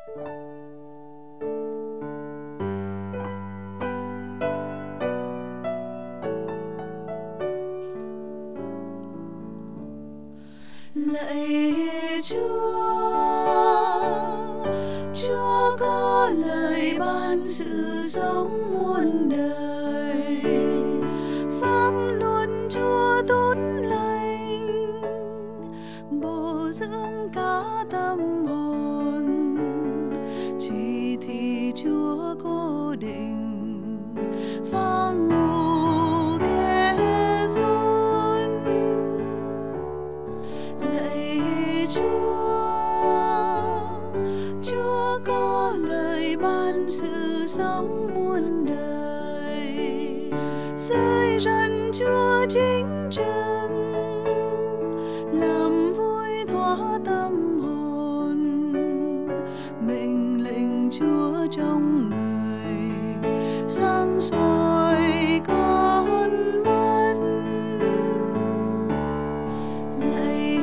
Lạy Chúa có lời ban sự sống muôn đời, pháp luật Chúa tốt lành, bổ dưỡng cả tâm hồn. Chỉ thị Chúa cố định và ngủ kẻ run. Lạy Chúa có lời ban sự sống muôn đời, dưới chân Chúa chính trực, làm vui thỏa tâm hồn. Mệnh lệnh Chúa trong người, sáng soi con mắt. Lạy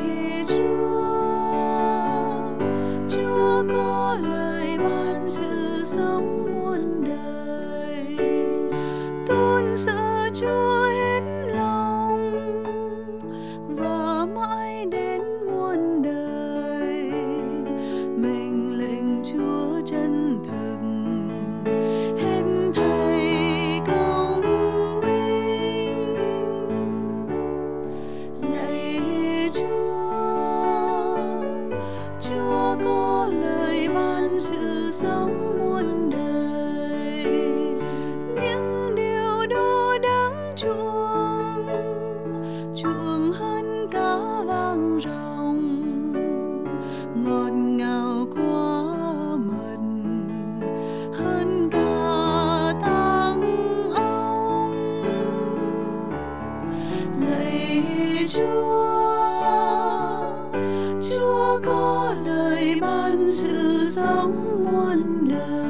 Chúa có lời ban sự sống muôn đời, tôn sợ Chúa hết lòng và mãi đến muôn đời. Mệnh lệnh Chúa chân thực, hết thảy công minh. Lạy Chúa có lời ban sự sống muôn đời, những điều đó đáng chuộng hơn cả vàng ròng, ngọt ngào quá mật hơn cả tang ong. Lạy Chúa có lời ban sự sống muôn đời.